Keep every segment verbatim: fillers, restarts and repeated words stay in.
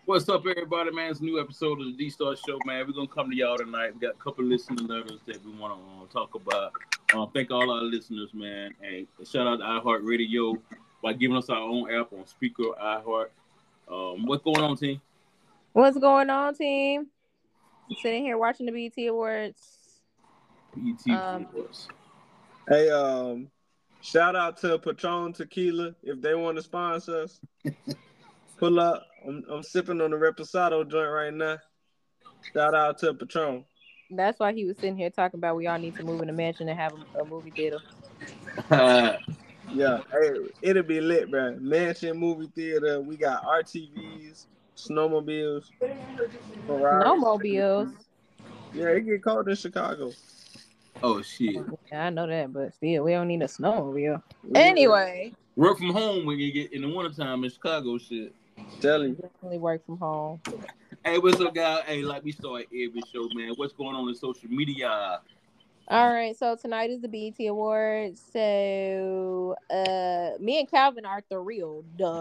What's up, everybody, man? It's a new episode of the D-Star Show, man. We're going to come to y'all tonight. We got a couple of listener letters that we want to uh, talk about. Um, thank all our listeners, man. And shout out to iHeartRadio by giving us our own app on Speaker, iHeart. Um, what's going on, team? What's going on, team? I'm sitting here watching the B E T Awards. B E T Um, Awards. Hey, um, shout out to Patron Tequila if they want to sponsor us. Pull up. I'm, I'm sipping on the Reposado joint right now. Shout out to Patron. That's why he was sitting here talking about we all need to move in a mansion and have a, a movie theater. Yeah, hey, it'll be lit, bro. Mansion movie theater. We got R T Vs, snowmobiles, Ferraris. Snowmobiles. Yeah, it get cold in Chicago. Oh, shit. Yeah, I know that, but still, we don't need a snowmobile. Yeah. Anyway. Work from home when you get in the wintertime in Chicago, shit. Tell you. Definitely work from home. Hey, what's up, guys? Hey, like we start every show, man. What's going on in social media? All right, so tonight is the B E T Awards. So, uh, me and Calvin are thrilled, duh,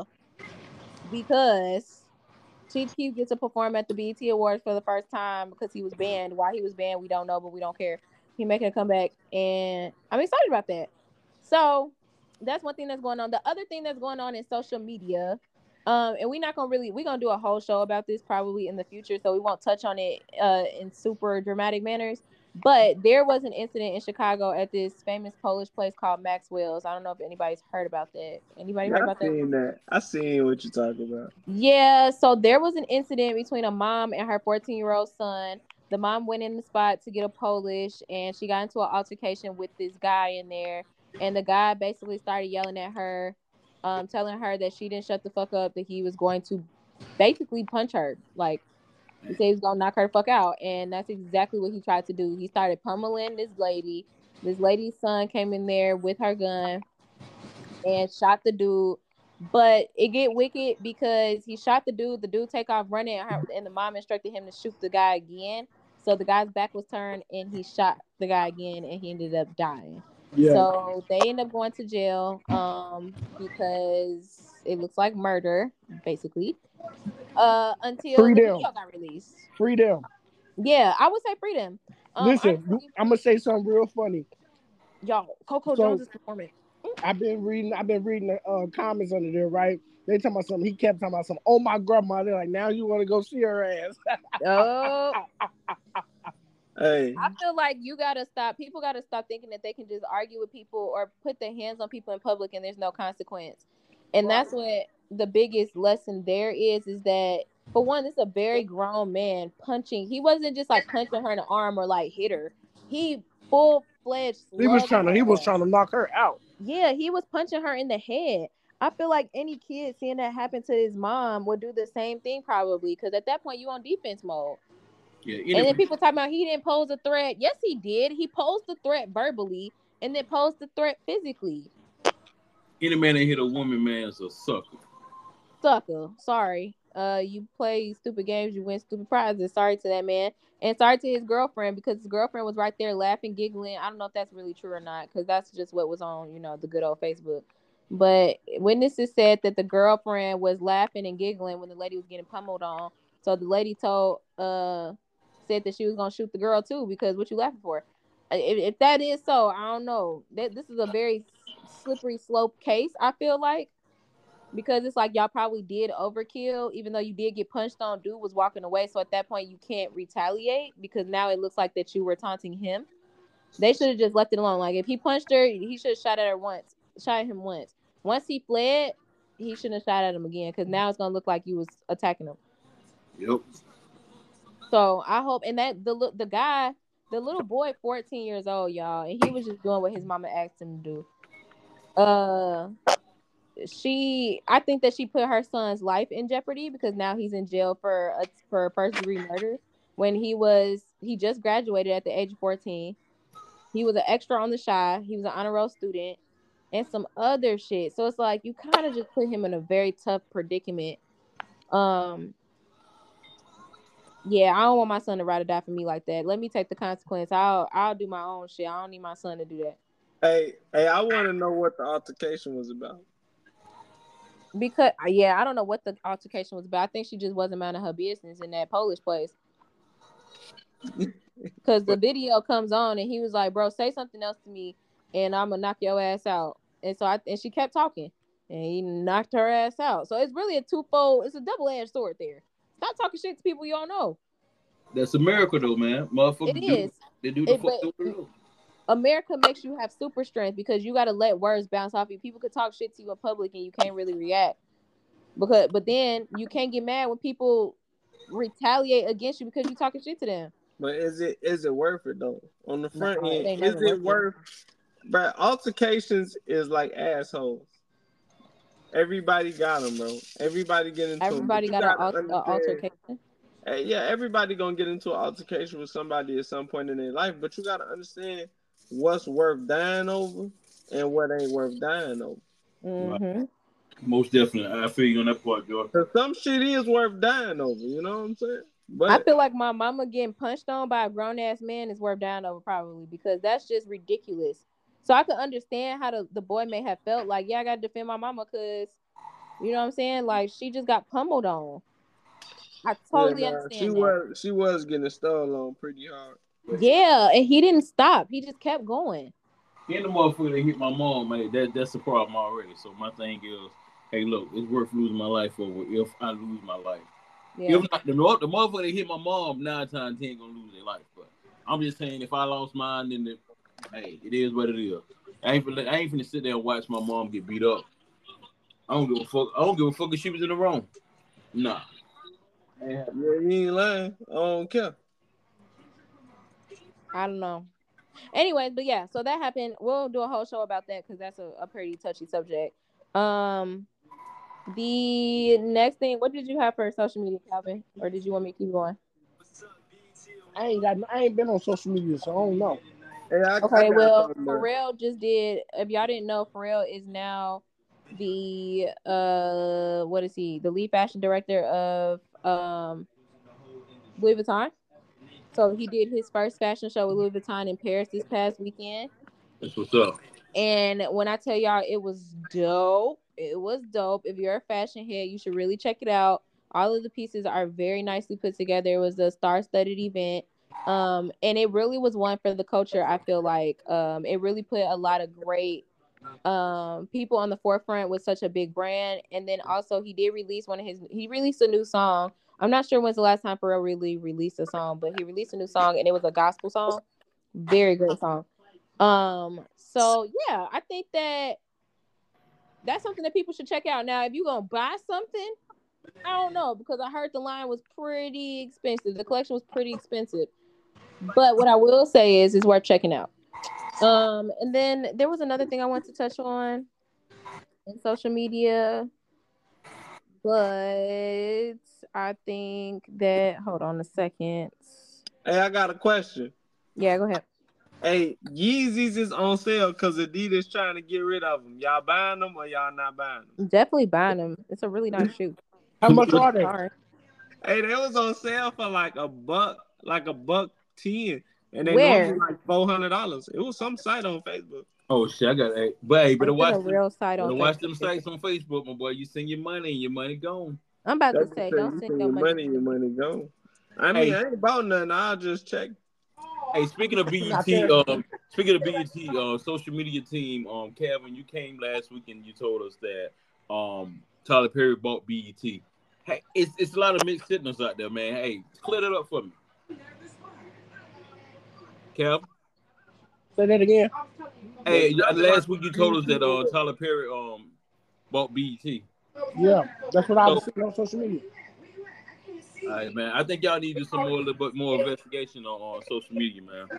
because Chief Keef gets to perform at the B E T Awards for the first time because he was banned. Why he was banned, we don't know, but we don't care. He making a comeback, and I'm excited about that. So, that's one thing that's going on. The other thing that's going on in social media, um, and we're not gonna really, we're gonna do a whole show about this probably in the future, so we won't touch on it uh, in super dramatic manners. But there was an incident in Chicago at this famous Polish place called Maxwell's. I don't know if anybody's heard about that. Anybody heard I about seen that? that. I seen what you're talking about. Yeah, so there was an incident between a mom and her fourteen-year-old son. The mom went in the spot to get a Polish, and she got into an altercation with this guy in there. And the guy basically started yelling at her, um, telling her that she didn't shut the fuck up, that he was going to basically punch her. Like, he said he was gonna knock her the fuck out, and that's exactly what he tried to do. He started pummeling this lady. This lady's son came in there with her gun and shot the dude. But it get wicked because he shot the dude. The dude take off running, and the mom instructed him to shoot the guy again. So the guy's back was turned, and he shot the guy again, and he ended up dying. Yeah. So they end up going to jail um, because it looks like murder, basically. Uh, until free the them. video got released. Free them. Yeah, I would say freedom. Um, Listen, honestly, I'm gonna say something real funny. Y'all, Coco so, Jones is performing. I've been reading. I've been reading the uh, comments under there. Right? They talking about something. He kept talking about something. Oh, my grandma. They're like, now you want to go see her ass? Oh. Hey. I feel like you gotta stop. People gotta stop thinking that they can just argue with people or put their hands on people in public and there's no consequence. And that's what the biggest lesson there is, is that for one, it's a very grown man punching. He wasn't just like punching her in the arm or like hit her. He full fledged. He was trying to. He was trying to knock her out. Yeah, he was punching her in the head. I feel like any kid seeing that happen to his mom would do the same thing probably, because at that point you on defense mode. Yeah, and then people talking about he didn't pose a threat. Yes, he did. He posed the threat verbally and then posed the threat physically. Any man that hit a woman, man, is a sucker. Sucker. Sorry. Uh, you play stupid games, you win stupid prizes. Sorry to that man. And sorry to his girlfriend, because his girlfriend was right there laughing, giggling. I don't know if that's really true or not, because that's just what was on, you know, the good old Facebook. But witnesses said that the girlfriend was laughing and giggling when the lady was getting pummeled on. So the lady told, uh, said that she was going to shoot the girl too, because what you laughing for? If, if that is so, I don't know. That This is a very slippery slope case, I feel like. Because it's like y'all probably did overkill, even though you did get punched on. Dude was walking away, so at that point you can't retaliate, because now it looks like that you were taunting him. They should have just left it alone. Like, if he punched her, he should have shot at her once, shot at him once. Once he fled, he shouldn't have shot at him again, because now it's gonna look like you was attacking him. Yep. So I hope, and that the the guy, the little boy, fourteen years old, y'all, and he was just doing what his mama asked him to do. Uh. She, I think that she put her son's life in jeopardy, because now he's in jail for a, for first degree murder. When he was, he just graduated at the age of fourteen. He was an extra on the Chi. He was an honor roll student and some other shit. So it's like you kind of just put him in a very tough predicament. Um, yeah, I don't want my son to ride or die for me like that. Let me take the consequence. I'll I'll do my own shit. I don't need my son to do that. Hey, hey, I want to know what the altercation was about. Because yeah, I don't know what the altercation was about. I think she just wasn't minding her business in that Polish place. Because the video comes on and he was like, "Bro, say something else to me, and I'm gonna knock your ass out." And so I and she kept talking, and he knocked her ass out. So it's really a twofold. It's a double edged sword there. Stop talking shit to people you don't know. That's America, though, man. Motherfuckers It do. is. They do the It, fuck but they do. America makes you have super strength because you got to let words bounce off you. People could talk shit to you in public and you can't really react. Because, but then you can't get mad when people retaliate against you because you talking shit to them. But is it is it worth it though? On the front No, it end, ain't is never it worth worth? But altercations is like assholes. Everybody got them, bro. Everybody get into them. Everybody got an al- altercation. Hey, yeah, everybody gonna get into an altercation with somebody at some point in their life, but you gotta understand what's worth dying over and what ain't worth dying over. Mm-hmm. Most definitely, I feel you on that part, Joe. Cause some shit is worth dying over. You know what I'm saying? But I feel like my mama getting punched on by a grown ass man is worth dying over, probably, because that's just ridiculous. So I could understand how the, the boy may have felt like, yeah, I gotta defend my mama because, you know what I'm saying? Like, she just got pummeled on. I totally yeah, nah, understand she that. was she was getting stole on pretty hard. Yeah, and he didn't stop. He just kept going. And the motherfucker that hit my mom, man, that that's the problem already. So my thing is, hey, look, it's worth losing my life over if I lose my life. Yeah. If not, the, the motherfucker that hit my mom, nine times ten gonna lose their life. But I'm just saying, if I lost mine, then the, hey, it is what it is. I ain't finna, I ain't finna sit there and watch my mom get beat up. I don't give a fuck. I don't give a fuck if she was in the wrong. Nah. Yeah, you ain't lying. I don't care. I don't know. Anyways, but yeah, so that happened. We'll do a whole show about that because that's a, a pretty touchy subject. Um, the next thing, what did you have for social media, Calvin? Or did you want me to keep going? I ain't got. I ain't been on social media, so I don't know. Hey, I, Okay, I well, Pharrell just did. If y'all didn't know, Pharrell is now the uh, what is he? The lead fashion director of um Louis Vuitton. So he did his first fashion show with Louis Vuitton in Paris this past weekend. That's what's up. And when I tell y'all, it was dope. It was dope. If you're a fashion head, you should really check it out. All of the pieces are very nicely put together. It was a star-studded event. Um, and it really was one for the culture, I feel like. Um, it really put a lot of great um people on the forefront with such a big brand. And then also he did release one of his he released a new song. I'm not sure when's the last time Pharrell really released a song, but he released a new song and it was a gospel song. Very great song. Um, so yeah, I think that that's something that people should check out. Now, if you're gonna buy something, I don't know, because I heard the line was pretty expensive. The collection was pretty expensive. But what I will say is it's worth checking out. Um, and then there was another thing I wanted to touch on in social media, but I think that hold on a second. Hey, I got a question. Yeah, go ahead. Hey, Yeezys is on sale because Adidas trying to get rid of them. Y'all buying them or y'all not buying them? Definitely buying them. It's a really nice shoe. How much are they? Sorry. Hey, they was on sale for like a buck, like a buck ten, and they Where? normally like four hundred dollars. It was some site on Facebook. Oh shit, I got a but hey, better I'm watch a them, real site on better watch Facebook. them sites on Facebook, my boy. You send your money and your money gone. I'm about That's to say, because don't you send send your your money. money, your money gone. I mean, Hey. I ain't bought nothing. I'll just check. Hey, speaking of B E Not T, there. um, speaking of B E T, uh, social media team, um, Kevin, you came last week and you told us that um, Tyler Perry bought B E T. Hey, it's it's a lot of mixed signals out there, man. Hey, clear that up for me, Kev. Say that again. Hey, last week you told us that uh, Tyler Perry um bought B E T. Yeah, that's what I was So- seeing on social media. All right, man. I think y'all need to do some more, a little bit more investigation on, on social media, man.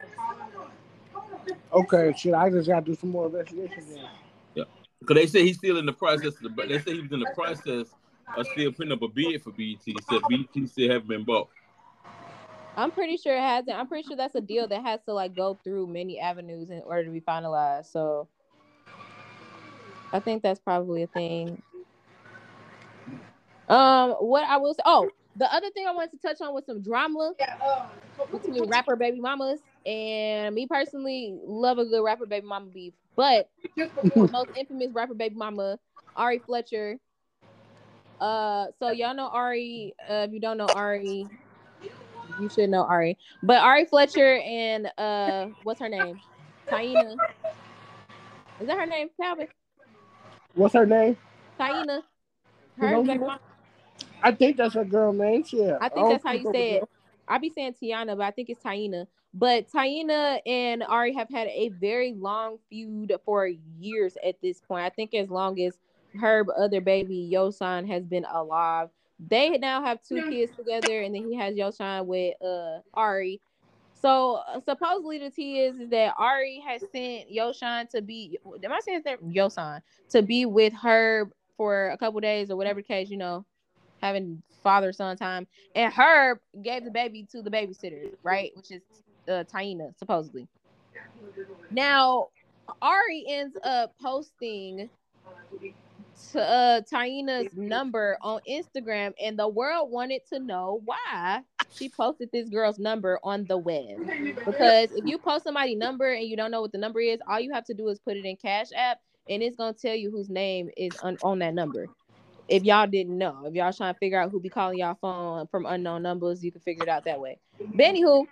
Okay, shit. I just got to do some more investigation. Then. Yeah, because they say he's still in the process. Of the, they say he was in the process of still putting up a bid for B E T. Said B E T still haven't been bought. I'm pretty sure it hasn't. I'm pretty sure that's a deal that has to like go through many avenues in order to be finalized. So I think that's probably a thing. Um, what I will say, oh, the other thing I wanted to touch on was some drama between rapper baby mamas, and me personally love a good rapper baby mama beef. But the most infamous rapper baby mama, Ari Fletcher, Uh, so y'all know Ari. Uh, if you don't know Ari, you should know Ari. But Ari Fletcher and uh, what's her name? Taina. Is that her name, Calvin? What's her name? Taina. You Her know baby who? mom. I think that's her girl name. Yeah. I think that's how you say it. I be saying Tiana, but I think it's Taina. But Taina and Ari have had a very long feud for years at this point. I think as long as her other baby Yosan has been alive. They now have two kids together, and then he has Yosan with uh Ari. So uh, supposedly the tea is, is that Ari has sent Yosan to be. Am I saying that Yosan to be with her for a couple days or whatever the case, you know, having father son time, and Herb gave the baby to the babysitter, right? Which is uh, Taina, supposedly. Now, Ari ends up posting to uh, Taina's number on Instagram, and the world wanted to know why she posted this girl's number on the web. Because if you post somebody's number and you don't know what the number is, all you have to do is put it in Cash App, and it's gonna tell you whose name is on, on that number. If y'all didn't know, if y'all trying to figure out who be calling y'all phone from unknown numbers, you can figure it out that way. But anywho,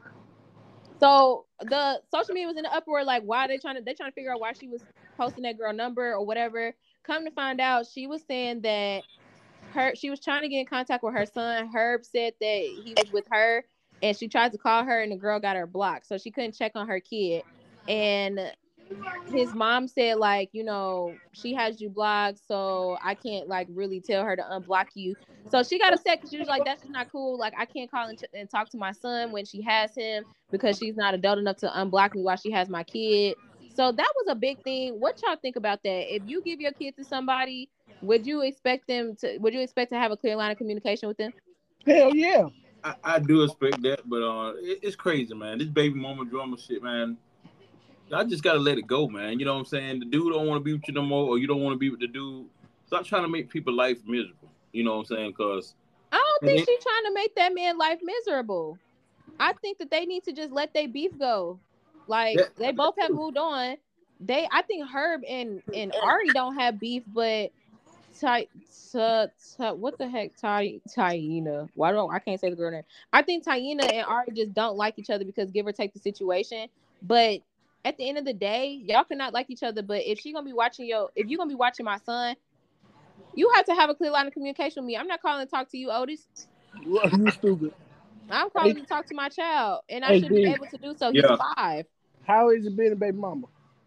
so the social media was in the uproar, like why they trying to they trying to figure out why she was posting that girl number or whatever. Come to find out, she was saying that her she was trying to get in contact with her son. Herb said that he was with her, and she tried to call her, and the girl got her blocked, so she couldn't check on her kid. And his mom said, like, you know, she has you blocked, so I can't like really tell her to unblock you. So she got upset because she was like, that's just not cool. Like, I can't call and, ch- and talk to my son when she has him because she's not adult enough to unblock me while she has my kid. So that was a big thing. What y'all think about that? If you give your kid to somebody, would you expect them to? Would you expect to have a clear line of communication with them? Hell yeah. I, I do expect that, but uh, it, it's crazy, man. This baby mama drama shit, man. I just gotta let it go, man. You know what I'm saying? The dude don't want to be with you no more, or you don't want to be with the dude. Stop trying to make people's life miserable. You know what I'm saying? Because I don't think she's trying to make that man life miserable. I think that they need to just let their beef go. Like, yeah. They both have moved on. They, I think Herb and and Ari don't have beef, but Ty, Ty, Ty, what the heck, Ty, Taina? Why don't I can't say the girl name? I think Taina and Ari just don't like each other because give or take the situation. But at the end of the day, y'all cannot like each other. But if she gonna be watching your, if you're gonna be watching my son, you have to have a clear line of communication with me. I'm not calling to talk to you, Otis. You stupid. I'm calling hey, to talk to my child, and I hey, should D. be able to do so. He's yeah. five. How is it being a baby mama?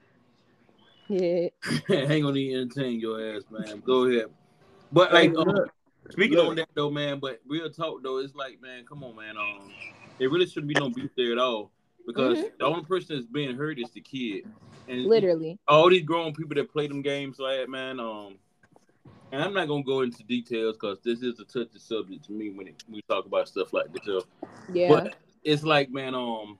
Yeah. Ain't gonna need to entertain your ass, man. Go ahead. But like, hey, um, speaking look. on that though, man. But real talk though, it's like, man, come on, man. Um, there really shouldn't be no beef there at all because mm-hmm. the only person that's being hurt is the kid. And literally, all these grown people that play them games like, man, um. And I'm not gonna go into details because this is a touchy subject to me when it, we talk about stuff like this. Yeah. But it's like, man, um,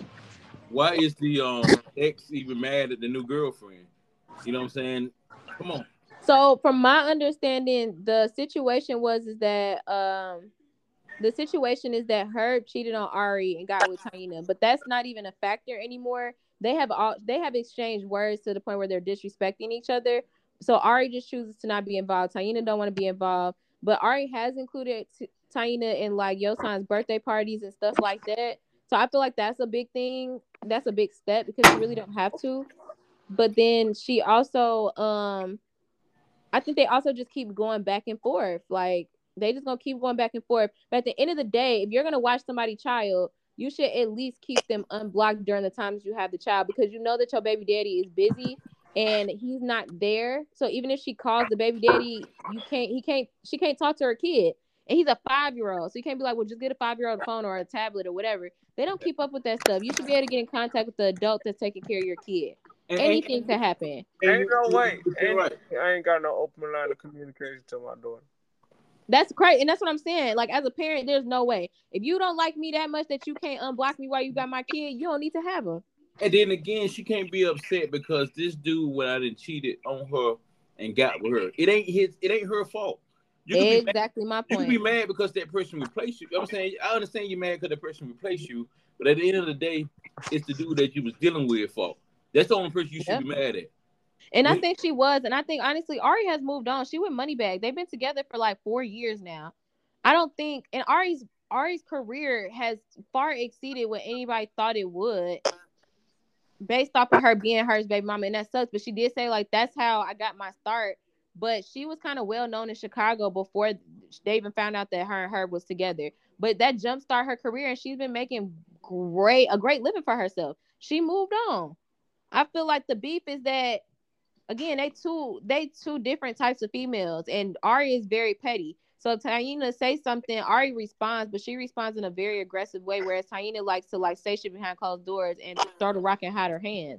why is the um ex even mad at the new girlfriend? You know what I'm saying? Come on. So, from my understanding, the situation was is that um, the situation is that Herb cheated on Ari and got with Taina, but that's not even a factor anymore. They have all they have exchanged words to the point where they're disrespecting each other. So Ari just chooses to not be involved. Taina don't want to be involved, but Ari has included t- Taina in like Yosan's birthday parties and stuff like that. So I feel like that's a big thing. That's a big step because you really don't have to. But then she also, um, I think they also just keep going back and forth. Like they just gonna keep going back and forth. But at the end of the day, if you're gonna watch somebody's child, you should at least keep them unblocked during the times you have the child because you know that your baby daddy is busy. And he's not there. So even if she calls the baby daddy, you can't, he can't, she can't talk to her kid. And he's a five-year-old. So you can't be like, well, just get a five-year-old a phone or a tablet or whatever. They don't keep up with that stuff. You should be able to get in contact with the adult that's taking care of your kid. And, Anything and, can happen. Ain't no way. Ain't, right. I ain't got no open line of communication to my daughter. That's crazy. And that's what I'm saying. Like, as a parent, there's no way. If you don't like me that much that you can't unblock me while you got my kid, you don't need to have him. And then again, she can't be upset because this dude went out and cheated on her and got with her. It ain't his. It ain't her fault. You can exactly be my point. You can be mad because that person replaced you. I'm saying I understand you're mad because that person replaced you, but at the end of the day, it's the dude that you was dealing with fault. That's the only person you should yep. be mad at. And I When, think she was, and I think honestly, Ari has moved on. She with Moneybag. They've been together for like four years now. I don't think, and Ari's Ari's career has far exceeded what anybody thought it would, based off of her being her baby mama, and that sucks. But she did say like that's how I got my start. But she was kind of well known in Chicago before they even found out that her and her was together. But that jumpstart her career, and she's been making great a great living for herself. She moved on. I feel like the beef is that again they two they two different types of females, and Ari is very petty. So Taina say something, Ari responds, but she responds in a very aggressive way, whereas Taina likes to like say shit behind closed doors and throw the rock and hide her hands.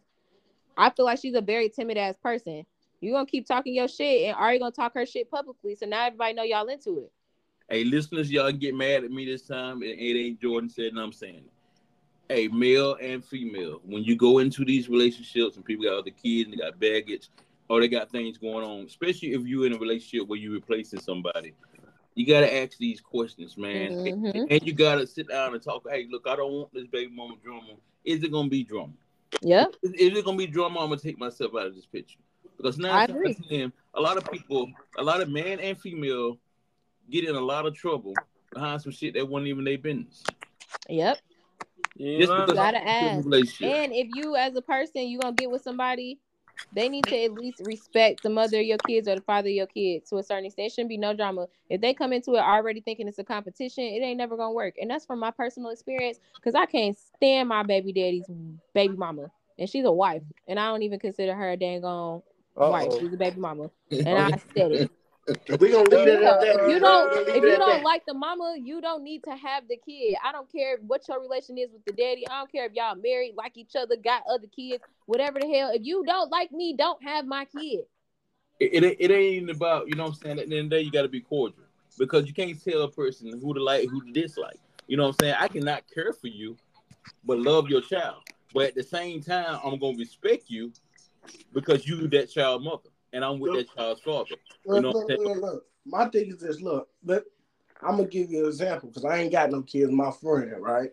I feel like she's a very timid ass person. You gonna keep talking your shit, and Ari gonna talk her shit publicly, so now everybody know y'all into it. hey, listeners, y'all get mad at me this time. It, it ain't Jordan said, and I'm saying it. Hey, male and female, when you go into these relationships and people got other kids and they got baggage or they got things going on, especially if you're in a relationship where you're replacing somebody, you got to ask these questions, man. Mm-hmm. And, and you got to sit down and talk. Hey, look, I don't want this baby mama drama. Is it going to be drama? Yep. Is, is it going to be drama? I'm going to take myself out of this picture. Because now, I agree. ten, a lot of people, a lot of man and female get in a lot of trouble behind some shit that wasn't even their business. Yep. You Just know, because Gotta I'm in a ask. relationship. And if you as a person, you gonna get with somebody, they need to at least respect the mother of your kids or the father of your kids to a certain extent. It shouldn't be no drama. If they come into it already thinking it's a competition, it ain't never gonna work. And that's from my personal experience, because I can't stand my baby daddy's baby mama. And she's a wife. And I don't even consider her a dang on wife. Uh-oh. She's a baby mama. And I said it. We gonna leave it Yeah, at that. if you We don't, gonna leave if it you at don't that. like the mama, you don't need to have the kid. I don't care what your relation is with the daddy. I don't care if y'all married, like each other, got other kids, whatever the hell. If you don't like me, don't have my kid. It, it, it ain't even about, you know what I'm saying? At the end of the day, you got to be cordial. Because you can't tell a person who to like, who to dislike. You know what I'm saying? I cannot care for you, but love your child. But at the same time, I'm going to respect you because you that child mother. And I'm with Look, that child's father. You look, know look, what I'm saying? look, look. My thing is this. Look, look. I'm gonna give you an example because I ain't got no kids. My friend, right?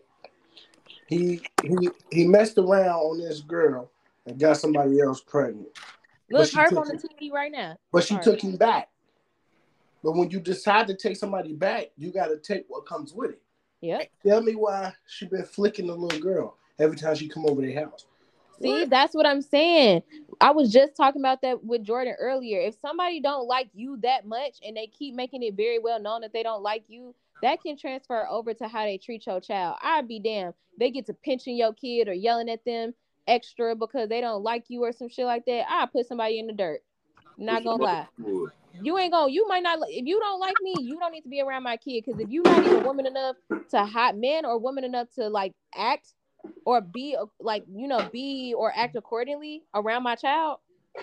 He he he messed around on this girl and got somebody else pregnant. But Look, she her took on the him, T V right now. but she Sorry. took him back. But when you decide to take somebody back, you got to take what comes with it. Yep. Tell me why she been flicking the little girl every time she come over their house. See, What? that's what I'm saying. I was just talking about that with Jordan earlier. If somebody don't like you that much and they keep making it very well known that they don't like you, that can transfer over to how they treat your child. I'd be damned. They get to pinching your kid or yelling at them extra because they don't like you or some shit like that. I put somebody in the dirt. Not gonna lie. You ain't gonna, you might not, if you don't like me, you don't need to be around my kid. Because if you're not even woman enough to hot men or woman enough to like act or be like, you know, be or act accordingly around my child,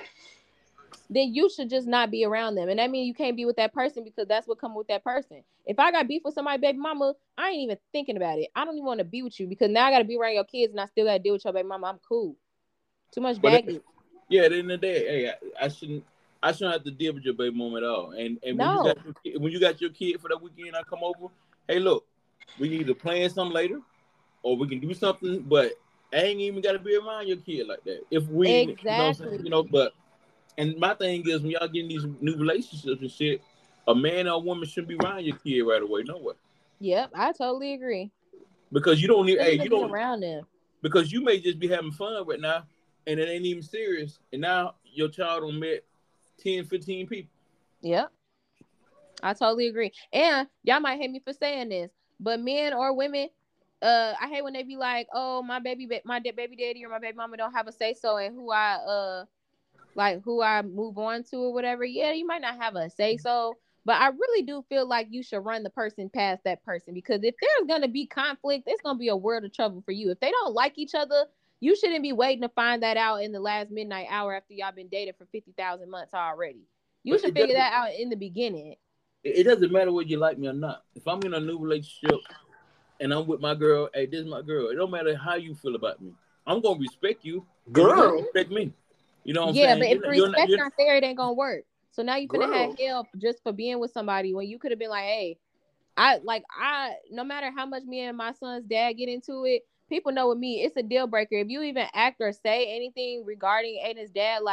then you should just not be around them. And that means you can't be with that person because that's what comes with that person. If I got beef with somebody, baby mama, I ain't even thinking about it. I don't even want to be with you because now I got to be around your kids and I still got to deal with your baby mama. I'm cool. Too much baggage. Yeah, at the end of the day, hey, I, I shouldn't I shouldn't have to deal with your baby mama at all. And and when No. you got your kid, when you got your kid for that weekend, I come over. Hey, look, we can either plan something later, or we can do something. But I ain't even got to be around your kid like that. If we, Exactly. you know, what I'm saying? You know, but and my thing is when y'all getting these new relationships and shit, a man or a woman shouldn't be around your kid right away. No way. Yep, I totally agree. Because you don't need. Shouldn't Hey, even you be don't. around them. Because you may just be having fun right now, and it ain't even serious. And now your child done met ten, fifteen people. Yep. I totally agree. And y'all might hate me for saying this, but men or women, uh, I hate when they be like, "Oh, my baby, my baby daddy or my baby mama don't have a say so in who I uh, like who I move on to or whatever." Yeah, you might not have a say so, but I really do feel like you should run the person past that person because if there's gonna be conflict, it's gonna be a world of trouble for you. If they don't like each other, you shouldn't be waiting to find that out in the last midnight hour after y'all been dating for fifty thousand months already. You But should it figure doesn't- that out in the beginning. It doesn't matter whether you like me or not. If I'm in a new relationship and I'm with my girl, hey, this is my girl. It don't matter how you feel about me. I'm gonna respect you. Girl. You're gonna respect me. You know what I'm Yeah, saying? but if You're the not- you're respect not, you're, not there, it ain't gonna work. So now you could have Girl. had hell just for being with somebody when you could have been like, hey, I like I no matter how much me and my son's dad get into it, people know with me, it's a deal breaker. If you even act or say anything regarding Aiden's dad, like,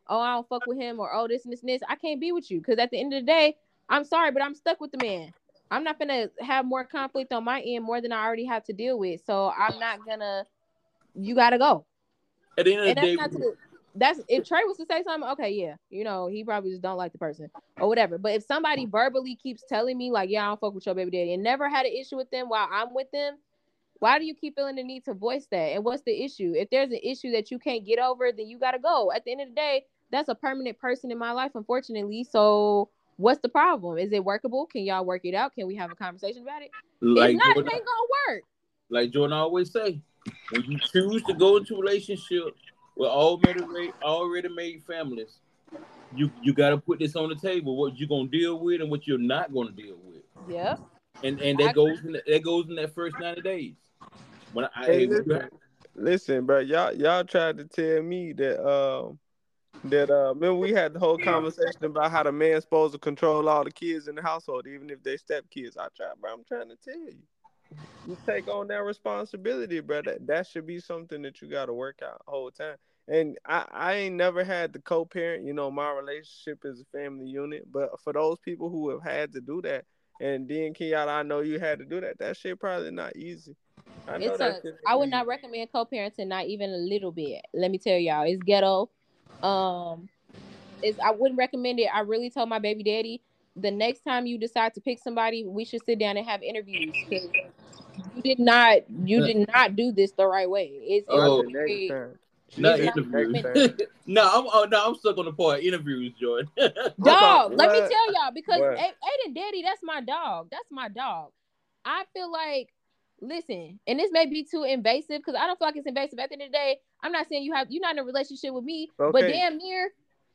oh, I don't fuck with him, or oh, this and this and this, I can't be with you. Because at the end of the day, I'm sorry, but I'm stuck with the man. I'm not gonna have more conflict on my end more than I already have to deal with. So I'm not gonna. You gotta go. At the end of And the that's day, not to. That's if Trey was to say something. Okay, yeah, you know, he probably just don't like the person or whatever. But if somebody verbally keeps telling me like, yeah, I don't fuck with your baby daddy, and never had an issue with them while I'm with them, why do you keep feeling the need to voice that? And what's the issue? If there's an issue that you can't get over, then you gotta go. At the end of the day, that's a permanent person in my life, unfortunately. So what's the problem? Is it workable? Can y'all work it out? Can we have a conversation about it? like if not, Jordan, it ain't gonna work. Like Jordan always say, when you choose to go into a relationship with already already made families, you you got to put this on the table. What you're gonna deal with and what you're not gonna deal with. Yep. And and that goes in the, that goes in that first ninety days. When I, Hey, I listen, listen, bro, y'all y'all tried to tell me that um that uh remember we had the whole conversation about how the man's supposed to control all the kids in the household, even if they step kids. I try, bro. I'm trying to tell you. You take on that responsibility, bro. That, that should be something that you got to work out the whole time. And I, I ain't never had the co-parent. You know, my relationship is a family unit. But for those people who have had to do that, and then Kenyatta, I know you had to do that. That shit probably not easy. I know It's that a. shit I ain't would easy. not recommend co-parenting, not even a little bit. Let me tell y'all, it's ghetto. Um, it's I wouldn't recommend it. I really told my baby daddy, the next time you decide to pick somebody, we should sit down and have interviews, because you did not you did not do this the right way. It's, it's Oh, Not the next very, time. She not it's said not the next interviews. time. no, I'm oh, no, I'm stuck on the part interviews, Jordan. I thought, dog. Let me what? tell y'all, because What? A- Aiden Daddy, that's my dog. That's my dog. I feel like, listen, and this may be too invasive, because I don't feel like it's invasive. At the end of the day, I'm not saying you have you're not in a relationship with me, but Okay. damn near.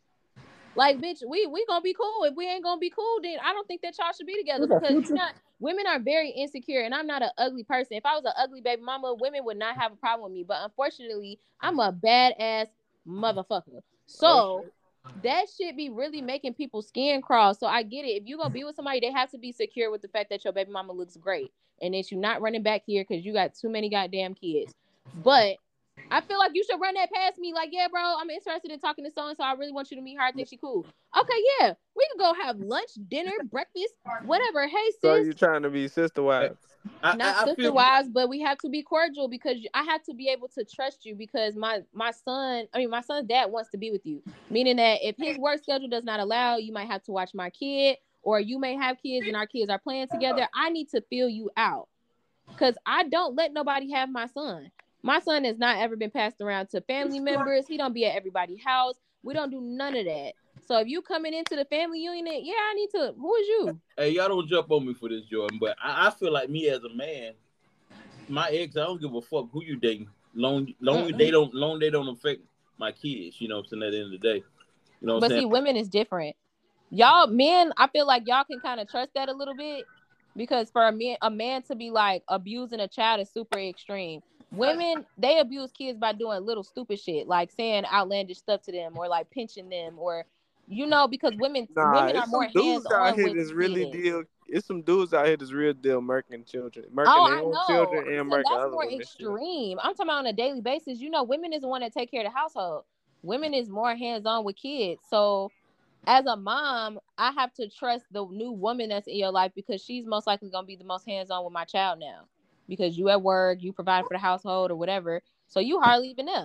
Like, bitch, we we gonna be cool. If we ain't gonna be cool, then I don't think that y'all should be together, Who's that, because Future? not, women are very insecure, and I'm not an ugly person. If I was an ugly baby mama, women would not have a problem with me. But unfortunately, I'm a badass motherfucker. So Oh, shit. that shit be really making people's skin crawl. So I get it. If you gonna be with somebody, they have to be secure with the fact that your baby mama looks great, and that you're not running back here because you got too many goddamn kids. But I feel like you should run that past me. Like, yeah, bro, I'm interested in talking to someone, so I really want you to meet her. I think she cool. Okay, yeah, we can go have lunch, dinner, breakfast, whatever. Hey, So sis. you trying to be sister wives? I, Not I, I sister feel wives, but we have to be cordial, because I have to be able to trust you, because my my son, I mean, my son's dad wants to be with you. Meaning that if his work schedule does not allow, you might have to watch my kid, or you may have kids and our kids are playing together. I need to feel you out, because I don't let nobody have my son. My son has not ever been passed around to family members. He don't be at everybody's house. We don't do none of that. So if you coming into the family unit, yeah, I need to. Who is you? hey, y'all don't jump on me for this, Jordan, but I, I feel like me as a man, my ex, I don't give a fuck who you dating. Long, long Mm-mm. they don't, long they don't affect my kids. You know what I'm saying? At the end of the day, you know what I'm But saying? see, women is different. Y'all men, I feel like y'all can kind of trust that a little bit, because for a man, a man to be like abusing a child is super extreme. Women, they abuse kids by doing little stupid shit, like saying outlandish stuff to them, or like pinching them, or you know, because women Nah, women are it's more some dudes out hands-on here with that's really kids. deal. It's some dudes out here that's real deal murking children, murking Oh, their I own know. children I'm and saying murking that's other more women's children. extreme. I'm talking about on a daily basis. You know, women is the one that take care of the household. Women is more hands-on with kids. So as a mom, I have to trust the new woman that's in your life, because she's most likely going to be the most hands-on with my child now, because you at work, you provide for the household or whatever. So you hardly even know.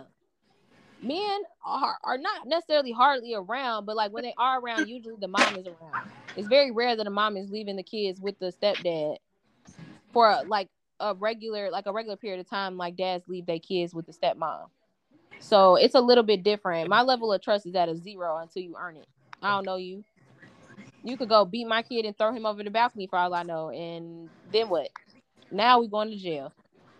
Men are, are not necessarily hardly around, but like when they are around, usually the mom is around. It's very rare that a mom is leaving the kids with the stepdad for like a regular, like a regular period of time. Like dads leave their kids with the stepmom. So it's a little bit different. My level of trust is at a zero until you earn it. I don't know you. You could go beat my kid and throw him over the balcony for all I know. And then what? Now we going to jail.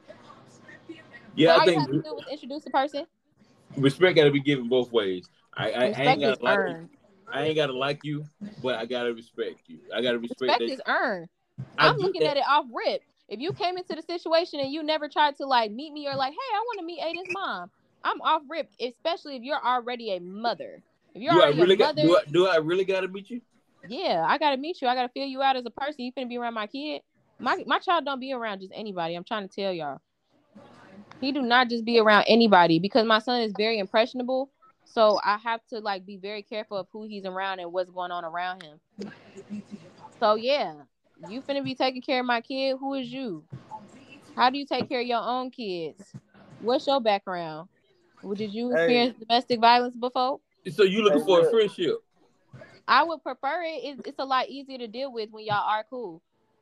Yeah, But I all you think have to do is introduce a person. respect got to be given both ways. I, I, I ain't Respect is gotta like you. earned. I ain't gotta like you, but I gotta respect you. I gotta respect Respect that. is earned. I I'm get looking that. at it off rip. If you came into the situation and you never tried to like meet me, or like, hey, I want to meet Aiden's mom, I'm off rip, especially if you're already a mother. If you're Do I already a really got? Do mother, I? Do I really gotta meet you? yeah, I gotta meet you. I gotta feel you out as a person. You finna be around my kid. My my child don't be around just anybody. I'm trying to tell y'all. He do not just be around anybody, because my son is very impressionable. So I have to like be very careful of who he's around and what's going on around him. So yeah, you finna be taking care of my kid. Who is you? How do you take care of your own kids? What's your background? Did you Hey, experience domestic violence before? So you hey, looking for a look. friendship? I would prefer it. It's, it's a lot easier to deal with when y'all are cool.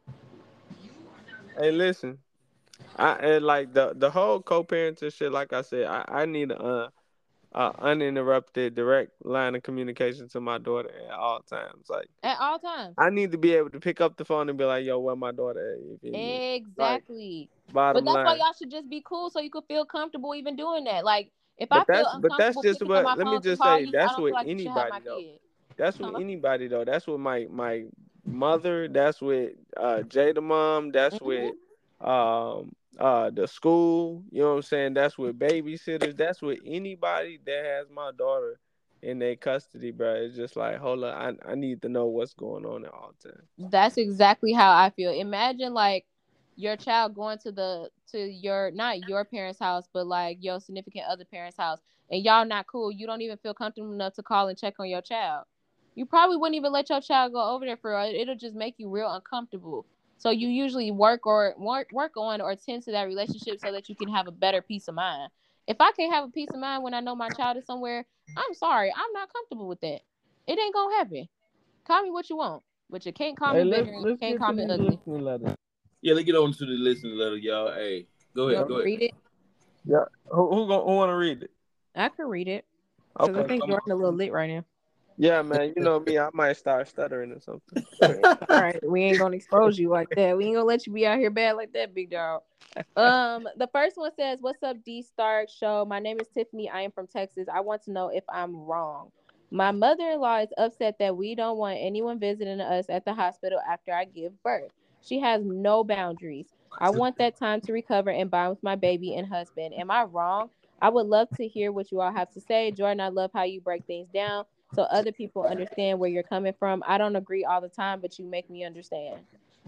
Hey, listen. I and like the the whole co-parenting shit. Like I said, I I need a uh, uh, uninterrupted direct line of communication to my daughter at all times. Like At all times. I need to be able to pick up the phone and be like, "Yo, where my daughter at?" If you need. Like Exactly. But bottom that's why line. y'all should just be cool so you could feel comfortable even doing that. Like, if I But feel that's but that's uncomfortable just picking up what. my Let me phone to just call say you, I that's don't feel with like you should have my anybody though. kid. That's with Huh? anybody though. That's with my my mother. That's with uh Jada mom. That's Mm-hmm. with um uh the school. You know what I'm saying? That's with babysitters. That's with anybody that has my daughter in their custody, bro. It's just like, hold on, I I need to know what's going on at all times. That's exactly how I feel. Imagine like your child going to the to your not your parents' house, but like your significant other parents' house, and y'all not cool. You don't even feel comfortable enough to call and check on your child. You probably wouldn't even let your child go over there for it. It'll just make you real uncomfortable. So you usually work or work work on or tend to that relationship so that you can have a better peace of mind. If I can't have a peace of mind when I know my child is somewhere, I'm sorry, I'm not comfortable with that. It ain't gonna happen. Call me what you want, but you can't call Hey, me let's bitter and you let's can't get call to me these ugly. listening letters. Yeah, let's get on to the listening letter, y'all. Hey, go You ahead, want go to ahead. read it? Yeah, who who, gonna, who want to read it? I can read it because I Okay, think come you're on. a little lit right now. Yeah, man. You know me. I might start stuttering or something. Yeah. All right, we ain't gonna expose you like that. We ain't gonna let you be out here bad like that, big dog. Um, the first one says, "What's up, D Stark Show? My name is Tiffany. I am from Texas. I want to know if I'm wrong. My mother-in-law is upset that we don't want anyone visiting us at the hospital after I give birth. She has no boundaries. I want that time to recover and bond with my baby and husband. Am I wrong? I would love to hear what you all have to say. Jordan, I love how you break things down so other people understand where you're coming from. I don't agree all the time, but you make me understand."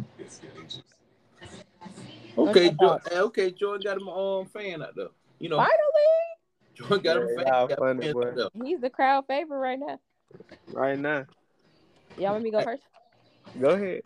What's Okay, your Jordan. thoughts? Hey, okay, Jordan got him um fan out there. You know, Finally, Jordan got Yeah, him fan, y'all got funny, fans boy. out there. he's the crowd favorite right now. Right now, Y'all want me to go Hey, first? go ahead.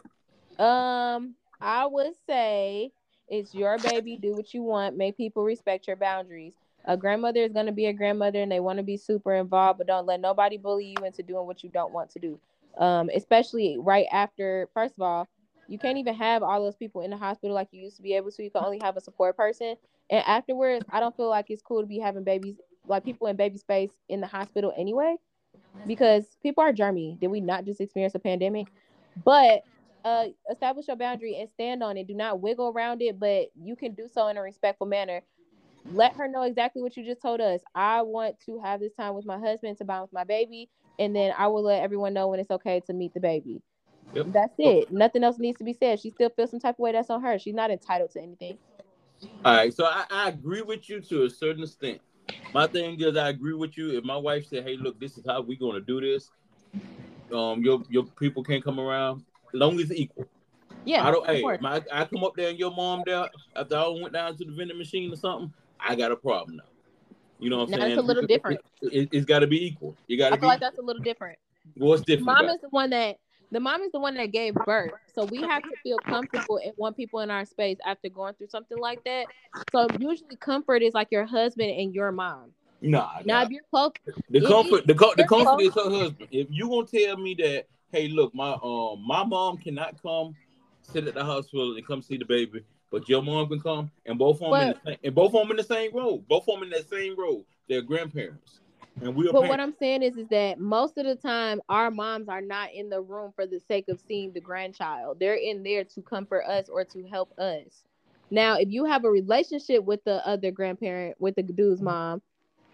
Um, I would say it's your baby. Do what you want. Make people respect your boundaries. A grandmother is gonna be a grandmother, and they want to be super involved, but don't let nobody bully you into doing what you don't want to do. Um, especially right after. First of all, you can't even have all those people in the hospital like you used to be able to. You can only have a support person. And afterwards, I don't feel like it's cool to be having babies like people in baby space in the hospital anyway, because people are germy. Did we not just experience a pandemic? But uh, establish your boundary and stand on it. Do not wiggle around it, but you can do so in a respectful manner. Let her know exactly what you just told us. I want to have this time with my husband to bond with my baby, and then I will let everyone know when it's okay to meet the baby. yep. That's it. Nothing else needs to be said. She still feels some type of way. That's on her. She's not entitled to anything. All right, so I, I agree with you to a certain extent. My thing is, I agree with you. If my wife said, "Hey, look, this is how we gonna do this," um, your your people can't come around. Long as it's equal. Yeah, I don't. of Hey, course. if my, I come up there and your mom there after I went down to the vending machine or something, I got a problem now. You know what I'm Now it's a saying? little different. It, it, it's got to be equal. You got I to feel be like that's equal. a little different. What's different Mom about is the one that the mom is the one that gave birth. So we have to feel comfortable and want people in our space after going through something like that. So usually comfort is like your husband and your mom. it? Nah, Now nah. if you're close, The it is comfort, the co- the you're comfort close. is her husband. If you gonna tell me that, hey, look, my um my mom cannot come sit at the hospital and come see the baby, but your mom can come, and both of them in the But same, and both of them in the same row, both of them in that same row. They're grandparents, and we are but what parents. I'm saying is is that most of the time our moms are not in the room for the sake of seeing the grandchild. They're in there to comfort us or to help us. Now, if you have a relationship with the other grandparent, with the dude's mom,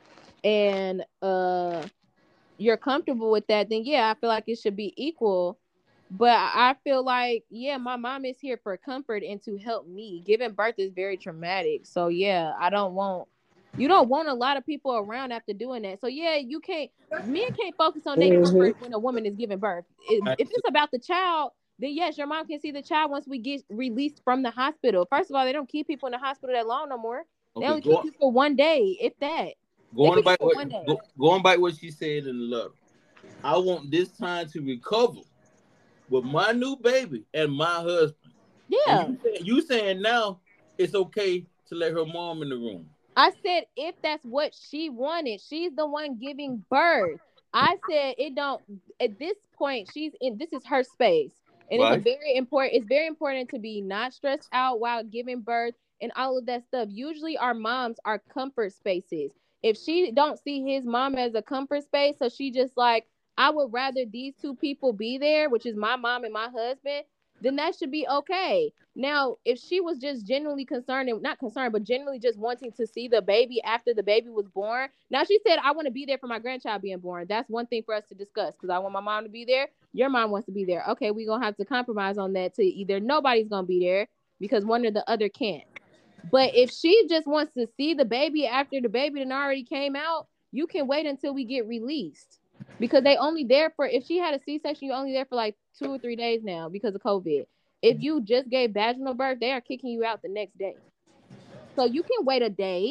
and uh you're comfortable with that, then yeah, I feel like it should be equal. But I feel like, yeah, my mom is here for comfort and to help me. Giving birth is very traumatic. So yeah, I don't want you don't want a lot of people around after doing that. So yeah, you can't men can't focus on their Mm-hmm. comfort when a woman is giving birth. If, I, if it's about the child, then yes, your mom can see the child once we get released from the hospital. First of all, they don't keep people in the hospital that long no more. They okay, only keep go you for one day, if that. Going back, what, go, going back what she said in the letter. I want this time to recover with my new baby and my husband. Yeah. And you, you saying now it's okay to let her mom in the room. I said if that's what she wanted, she's the one giving birth. I said it don't. At this point, she's in. This is her space, and right. it's a very important. It's very important to be not stressed out while giving birth and all of that stuff. Usually, our moms are comfort spaces. If she don't see his mom as a comfort space, so she just like, I would rather these two people be there, which is my mom and my husband, then that should be okay. Now, if she was just genuinely concerned, and not concerned, but genuinely just wanting to see the baby after the baby was born. Now, she said, I want to be there for my grandchild being born. That's one thing for us to discuss because I want my mom to be there. Your mom wants to be there. Okay, we're going to have to compromise on that to either nobody's going to be there because one or the other can't. But if she just wants to see the baby after the baby that already came out, you can wait until we get released. Because they only there for, if she had a C-section, you're only there for like two or three days now because of COVID. If you just gave vaginal birth, they are kicking you out the next day. So you can wait a day.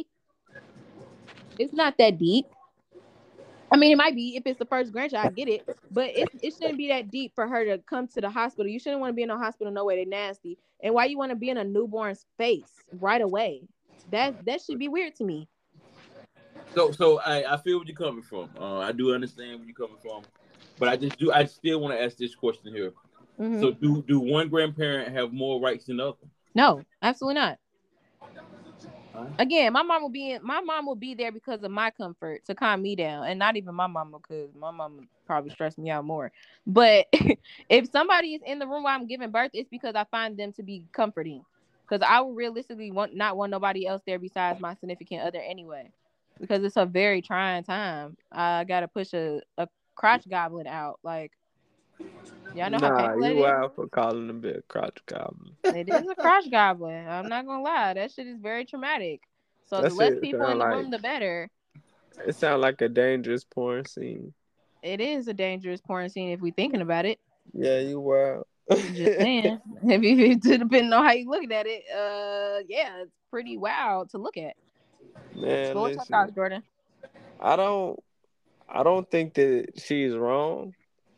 It's not that deep. I mean, it might be if it's the first grandchild, I get it. But it, it shouldn't be that deep for her to come to the hospital. You shouldn't want to be in a hospital, no way, they're nasty. And why you want to be in a newborn's face right away? That that should be weird to me. So, so I, I feel where you're coming from. Uh, I do understand where you're coming from, but I just do. I still want to ask this question here. Mm-hmm. So, do do one grandparent have more rights than the other? No, absolutely not. Huh? Again, my mom will be in, my mom will be there because of my comfort to calm me down, and not even my mama because my mama probably stressed me out more. But if somebody is in the room while I'm giving birth, it's because I find them to be comforting. Because I would realistically want not want nobody else there besides my significant other anyway. Because it's a very trying time. I gotta push a, a crotch goblin out. Like, y'all know nah, how painful that is? you out for calling him a crotch goblin. It is a crotch goblin. I'm not gonna lie. That shit is very traumatic. So that the less people in the like, room, the better. It sounds like a dangerous porn scene. It is a dangerous porn scene if we're thinking about it. Yeah, you wild. Just saying. If you depending on how you looking at it, uh, yeah, it's pretty wild to look at. Man, so listen, what's your thoughts, Jordan? I don't, I don't think that she's wrong,